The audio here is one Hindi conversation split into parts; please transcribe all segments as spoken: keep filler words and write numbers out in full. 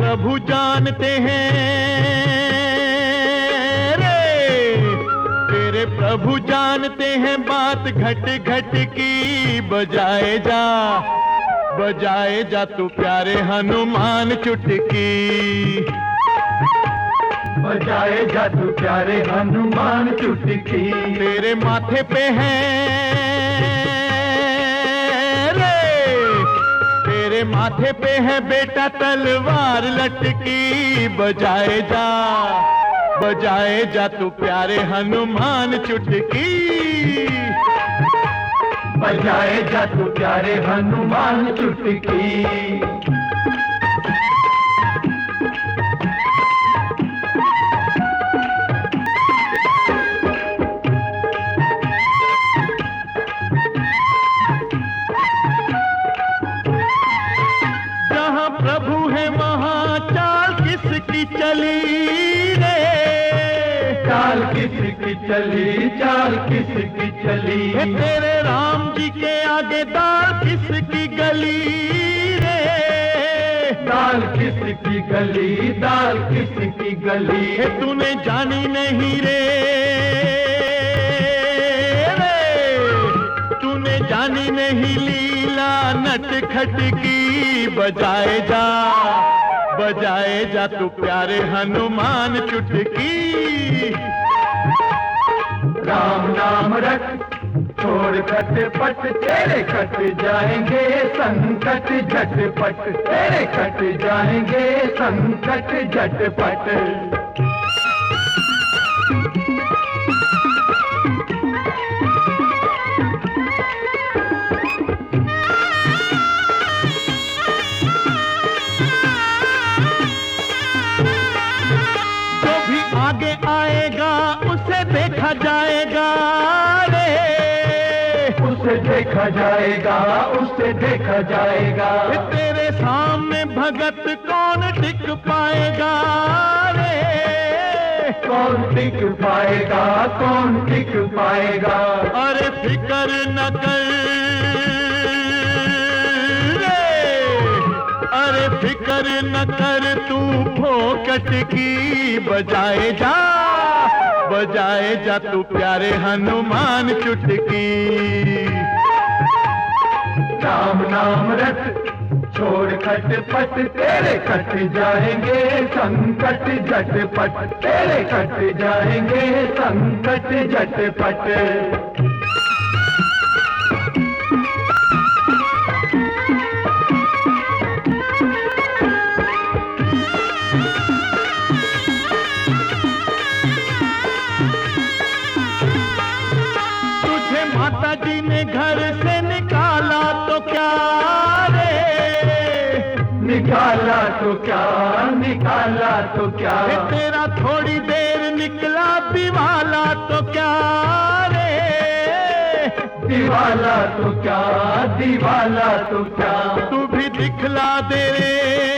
प्रभु जानते हैं रे, तेरे प्रभु जानते हैं बात घट घट की। बजाए जा बजाए जा तू प्यारे हनुमान चुटकी, बजाए जा तू प्यारे हनुमान चुटकी। तेरे माथे पे है रे, तेरे माथे पे है बेटा तलवार लटकी। बजाए जा बजाए जा तू प्यारे हनुमान चुटकी, बजाए जा तू प्यारे हनुमान चुटकी। जहाँ प्रभु है वहाँ चाल किसकी चली रे, चाल किसकी चली, चाल किसकी चली। है तेरे राम जी के आगे दाल किसकी गली रे, दाल किसकी गली, दाल किसकी गली। है तूने जानी नहीं रे, रे तूने जानी नहीं लीला नट खट की। बजाए जा बजाए जा तू प्यारे हनुमान चुटकी। राम नाम रख छोड़ खट पट, तेरे कट जाएंगे संकट झटपट, तेरे कट जाएंगे संकट झटपट। आगे आएगा उसे देखा जाएगा रे, उसे देखा जाएगा, उसे देखा जाएगा। तेरे सामने भगत कौन टिक पाएगा रे, कौन टिक पाएगा, कौन टिक पाएगा। अरे फिकर न कर रे, अरे फिकर न कर तू फोकट की। बजाए जा बजाए जा तू प्यारे हनुमान चुटकी। राम नाम रख छोड़ खट पट, तेरे कट जाएंगे संकट झटपट, तेरे कट जाएंगे संकट झटपट। माता जी ने घर से निकाला तो क्या रे, निकाला तो क्या, निकाला तो क्या। तेरा थोड़ी देर निकला दिवाला तो क्या रे, दिवाला तो क्या, दिवाला तो क्या। तू भी दिखला दे रे,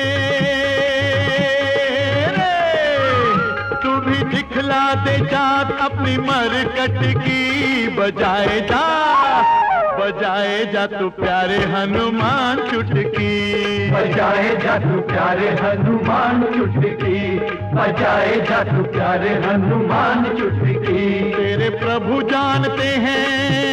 तू भी दिखला दे जात अपनी मरकट की। बजाए जा बजाए जा तू प्यारे हनुमान चुटकी, बजाए जा तू प्यारे हनुमान चुटकी, बजाए जा तू प्यारे हनुमान चुटकी। तेरे प्रभु जानते हैं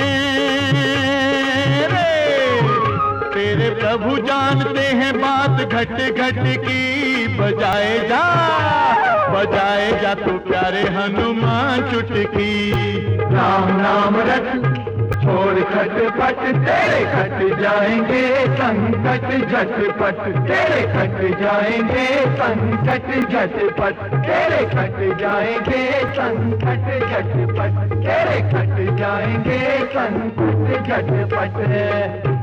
रे, तेरे प्रभु जानते हैं बात घट घट की। बजाए जा बजाए जा तू प्यारे हनुमान चुटकी। राम नाम रख छोड़ खट पट, तेरे कट जाएंगे संकट झटपट, तेरे कट जाएंगे संकट झटपट, तेरे कट जाएंगे संकट झटपट, तेरे कट जाएंगे संकट झटपट।